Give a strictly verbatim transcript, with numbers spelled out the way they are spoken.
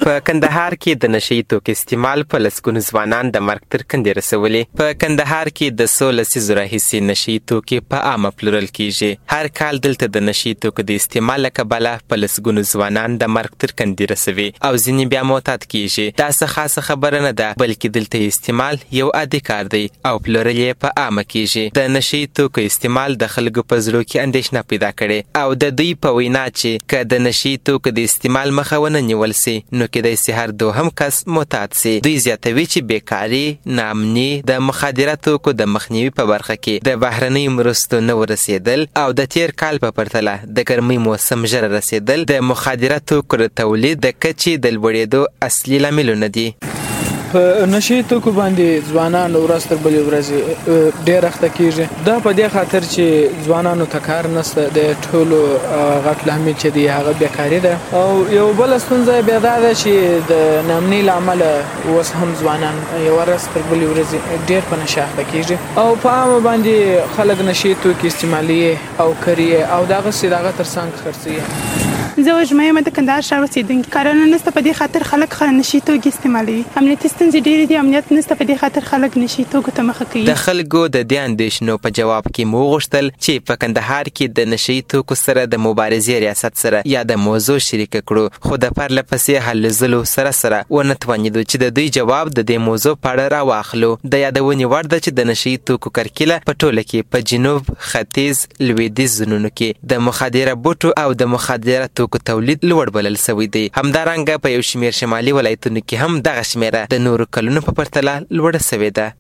په کندهار کې د نشي توکو استعمال په لسګونو ځوانان د مرګ تر کندې رسولې. په کندهار کې د څو لسیزو راهیسې نشي توکي په عامه پلورل کیږي. هر کال دلته د نشي توکو د استعمال له کبله په لسګونو ځوانان د مرګ تر کندې رسوي او ځینې بیا معتاد کیږي. دا څه خاصه خبره نه ده، بلکې دلته استعمال یو عادي کار دی او پلورل یې په عامه کیږي. د نشي توکو استعمال د خلکو په زړه کې اندېښنه پیدا کړې او د دوی په وینا چې که د نشي توکو د استعمال مخه ونه نیول سي نو کېدای سي هر دوهم کس معتاد سي. دوی زیاتوي چې بیکاري، ناامني، د مخدره توکو د مخنیوي په برخه کې د بهرنیو مرستو نه ورسېدل او د تیر کال په پرتله د ګرمۍ موسم ژر رسېدل د مخدره توکو د تولید د کچې د لوړېدو اصلي لاملونه دي. په نشي توکو باندې ځوانان ورځ تر بلې ورځې ډېر اخته کېږي. دا په دې خاطر چې ځوانانو ته کار نشته، د ټولو غټ لامل چې دی هغه بیکاري ده. او یو بله ستونزه بیا دا ده چې د ناامنۍ له امله اوس هم ځوانان یوه ورځ تر بلې ورځې ډېر په نشه اخته کېږي او په عامه باندې خلک نشي توکي استعمالوي او کري او دغسې د هغه تر څنګ خرڅوي. زه وژمه یم د کندهار ښار اوسېدونکې. کارونه نشته، په دې خاطر خلک نشي توکي استعمالوي. امنیتي ستونزې ډېرې دي، امنیت نشته، په دې خاطر خلک نشي توکو ته مخه کوي. د خلکو د دې اندېښنو په جواب کې مو وغوښتل چې په کندهار کې د نشي توکو سره د مبارزې ریاست سره یا د موضوع شریکه کړو، خو د پرله پسې هلې ځلو سره سره ونه توانېدو چې د دوی جواب د دې موضوع په اړه راواخلو. د یادونې وړ ده چې د نشي توکو کرکیله په ټوله کې په جنوب، ختیځ، لویدیځ زونونو کې د مخدره بوټو او د مخدره توکو تولید لوړ بلل سوی دی. همدارنګه په یو شمېر شمالي ولایتونو کې هم دغه شمېره د نورو کلونو په پرتله لوړه سوې ده.